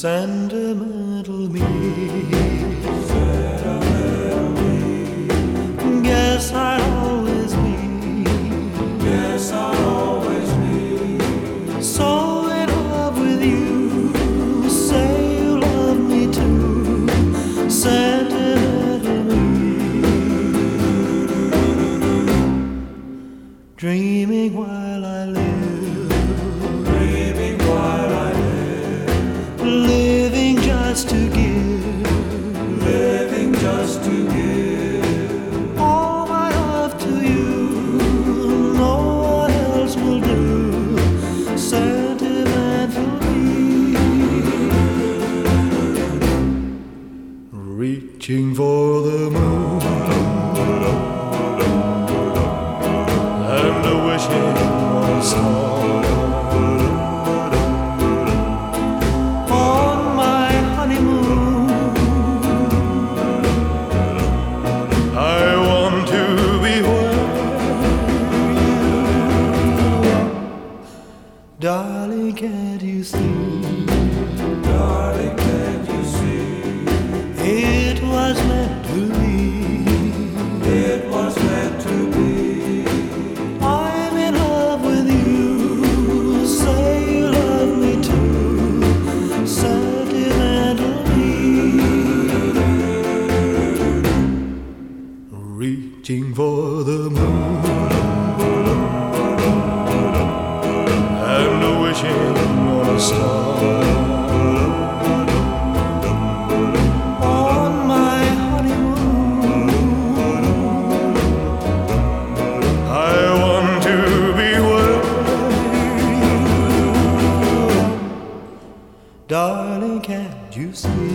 Sentimental me. Guess I'll always be. Yes, I'll always be So in love with you. Say you love me too. Sentimental me. Dreaming while I live. dreaming while I Living just to give. living just to give All my love to you. No one else will do. Sentimentally. Reaching for the moon and wishing on a star. On my honeymoon, I want to be where you are. Darling, can't you see? Darling, can't you see It was meant to be. it was meant to be I'm in love with you. Say you love me too. Sentimentally. Reaching for the moon and wishing on a star. On my honeymoon, I want to be where you are. Darling, can't you see?